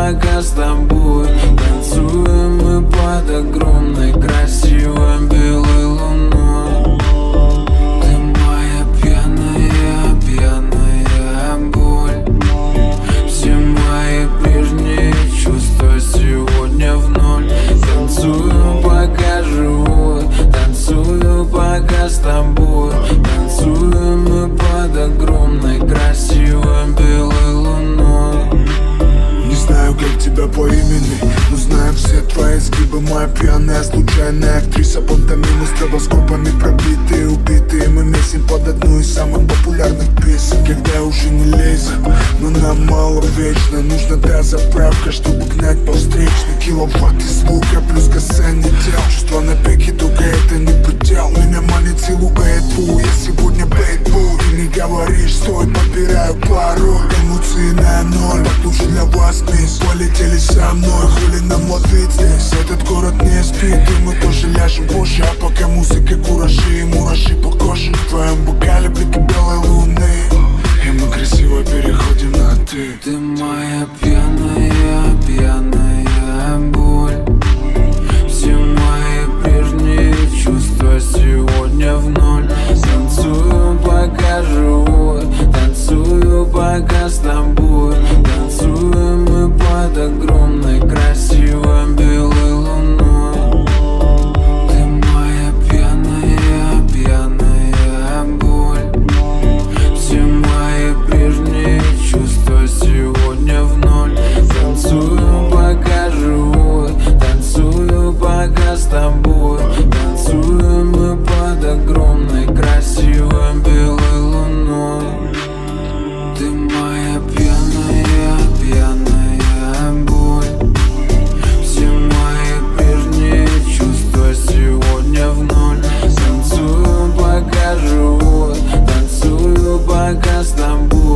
пока с тобой. Танцуем мы под огромной красивой белой луной. Ты моя пьяная, пьяная боль. Все мои прежние чувства сегодня в ноль. Танцую, пока живой, танцую, пока с тобой. Танцуем мы под огромной красивой белой луной. Не знаю, как тебя по имени, но знаю все твои изгибы. Моя пьяная, случайная актриса, пантомимы с стробоскопами пробитые, убитые. Мы месим под одну из самых популярных песен. Когда уже не лезем, но нам мало вечно. Нужна та заправка, чтобы гнать по встречной. Киловатт и звука плюс касание тел. Чувство на пике, только это не предел. Меня манит силуэт, я сегодня бейтбул. Ты не говоришь, стой, подбираю пароль. Эмоции на ноль, лучше для вас мисс. Полетели со мной, хули нам ловить здесь. Этот город не спит, и мы тоже ляжем позже. А пока музыка, куражи и мураши по коже. В твоем бокале блики белой луны, и мы красиво переходим на ты. Ты моя пьяная, пьяная боль. Все мои прежние чувства сегодня в ноль. Танцую, пока живой, танцую, пока с тобой. Танцуем мы под огромной красивой белой луной. Ты моя пьяная, пьяная боль. Все мои прежние чувства сегодня в ноль. Танцую, пока живой, танцую, пока с тобой. Танцуем мы под огромной красивой белой луной. Ты моя пьяная, пьяная боль. Все мои прежние чувства сегодня в ноль. Танцую, пока живой, танцую, пока с тобой.